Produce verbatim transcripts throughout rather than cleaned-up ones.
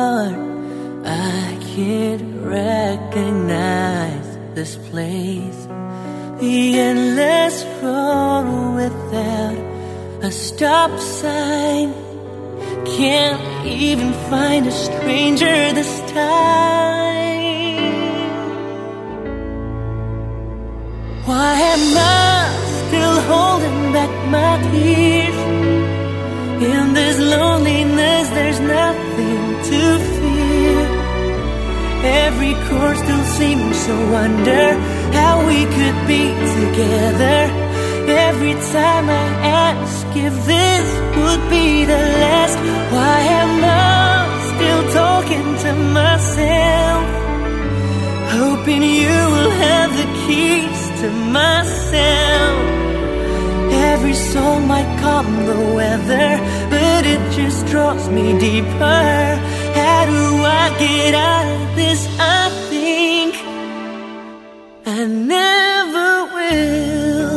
heart, I can't recognize this place. The endless road without a stop sign. Can't even find a stranger this time. Why am I still holding back my tears? In this loneliness there's nothing to fear. Every chord still seems to wonder how we could be together. Every time I ask if this would be the last, why am I still talking to myself, hoping you will have the keys to myself? Every song might calm the weather, but it just draws me deeper. How do I get out of this? I think I never will.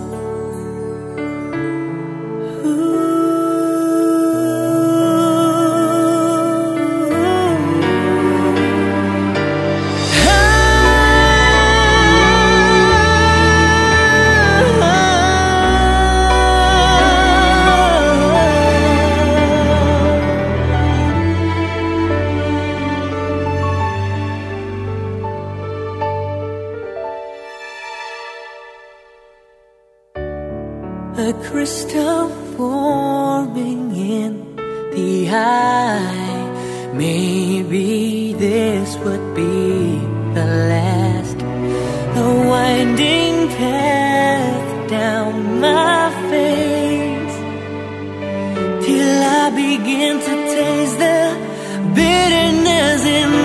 A crystal forming in the eye. Maybe this would be the last. The winding path down my face, till I begin to taste the bitterness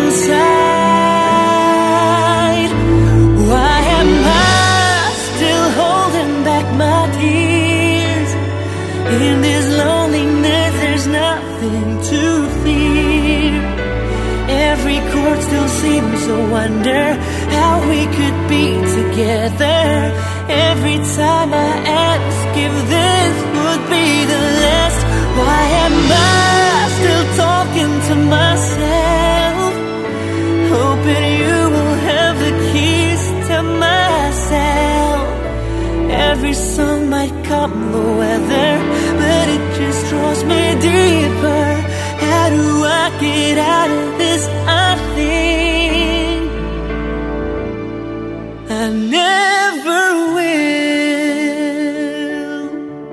inside. Why am I still holding back my tears? In this loneliness there's nothing to fear. Every chord still seems to wonder how we could be together. Every time I ask if this would be the last, why am I still talking to myself, hoping you will have the keys to myself? Every song might calm the weather, but it just draws me deeper. How do I get out of this? I think I never will.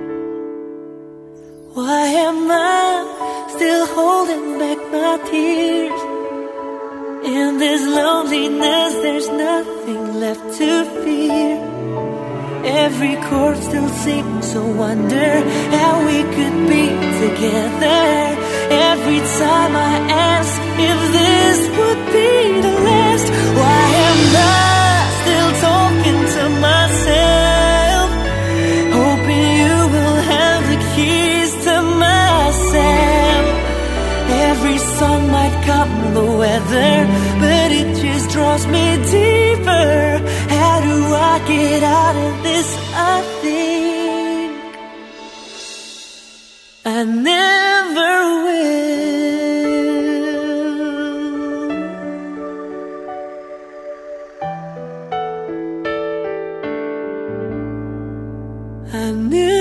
Why am I still holding back my tears? In this loneliness there's nothing left to fear. Every chord still seems to wonder how we could be together. Every time I ask if this would be the last, why am I still talking to myself, hoping you will have the keys to myself? Every song might calm the weather, but it just draws me deeper. How do I get out of this? I think I never will. I never